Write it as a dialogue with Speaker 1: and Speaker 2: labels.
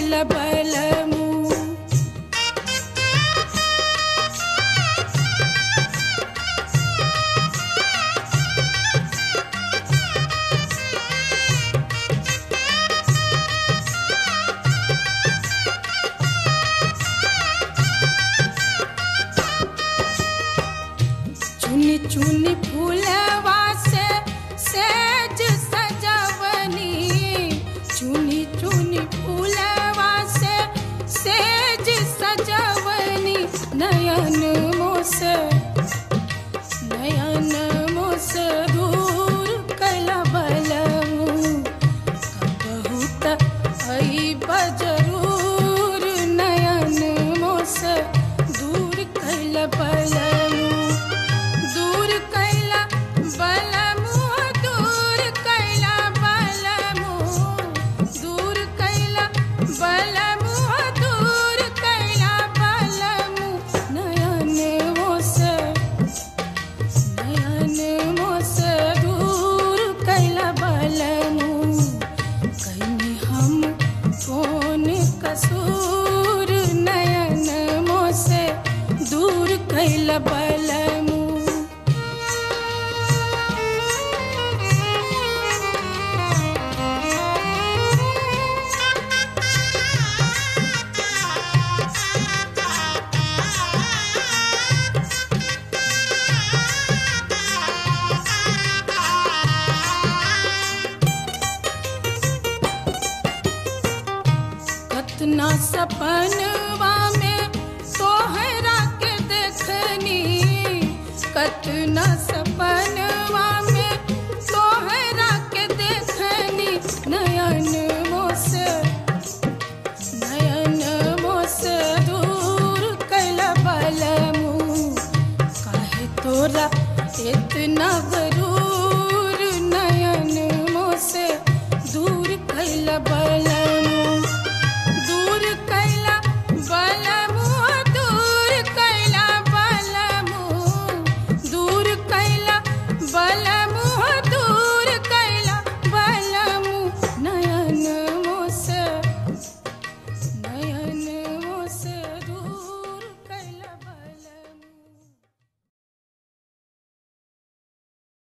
Speaker 1: कैला बलमू। चुनी चुनी फूलवा से सेज सजवनी, चुनी चुनी फूलवा से सेज सजवनी। नयन मोस दूर कैला बलमू। कबहू त अइब जरूर, नयन मोस दूर कैला बलमू। दूर कैला बलमू, दूर कैला बलमू, दूर कैला बलमू, दूर कैला बलमू। नयन मोस दूर कैला बलमू। कहीं हम कौन कसूर, नयन मोस दूर कैला बलमू। कतना सपनवा में तोहरा के देखनी, कतना सपनवा में तोहरा के देखनी। नयन मोस दूर कैला बलमू। काहे तोरा इतना